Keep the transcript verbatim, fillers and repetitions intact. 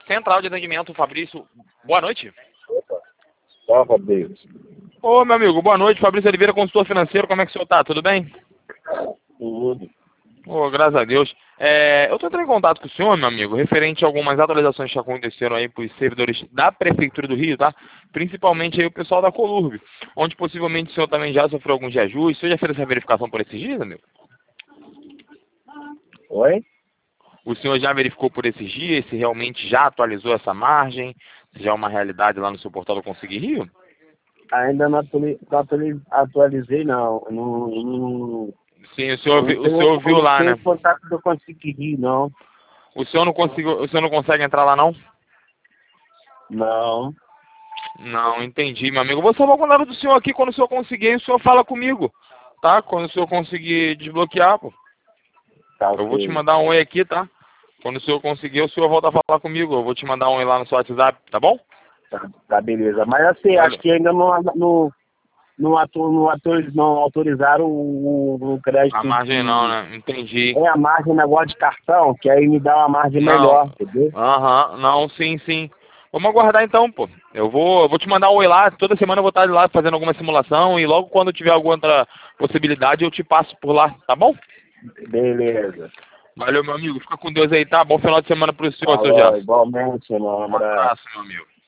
Central de Atendimento, Fabrício. Boa noite. Ó, Fabrício. Ô, meu amigo, boa noite. Fabrício Oliveira, consultor financeiro. Como é que o senhor tá? Tudo bem? Tudo. Ô, graças a Deus. É, eu tô entrando em contato com o senhor, meu amigo, referente a algumas atualizações que aconteceram aí para os servidores da Prefeitura do Rio, tá? Principalmente aí o pessoal da Colurb, onde possivelmente o senhor também já sofreu alguns reajustes. O senhor já fez essa verificação por esses dias, amigo? Oi? O senhor já verificou por esses dias se realmente já atualizou essa margem? Se já é uma realidade lá no seu portal do Conseguir Rio? Ainda não atuali- não atuali- atualizei, não. Não, não, Sim, o senhor, vi- não o tenho, senhor viu não lá, tenho né? contato do Conseguir Rir, não. O senhor não conseguiu, o senhor não consegue entrar lá, não? Não. Não, entendi, meu amigo. Eu vou salvar o contato do senhor aqui. Quando o senhor conseguir, o senhor fala comigo, tá? Quando o senhor conseguir desbloquear, pô. Tá Eu vou te ok. mandar um oi aqui, tá? Quando o senhor conseguir, o senhor volta a falar comigo. Eu vou te mandar um oi lá no seu WhatsApp, tá bom? Tá, tá beleza. Mas assim, acho Valeu. que ainda não, não, não, atu, não, atu, não autorizaram o, o, o A crédito margem não, de. né? Entendi. É a margem negócio de cartão, que aí me dá uma margem Não. melhor, entendeu? Aham, não, sim, sim. Vamos aguardar então, pô. Eu vou, eu vou te mandar um oi lá. Toda semana eu vou estar lá fazendo alguma simulação e logo quando tiver alguma outra possibilidade eu te passo por lá, tá bom? Beleza. Valeu, meu amigo. Fica com Deus aí, tá? Bom final de semana pro senhor, seu Falou, Gerson. igualmente, meu Um abraço. abraço, meu amigo.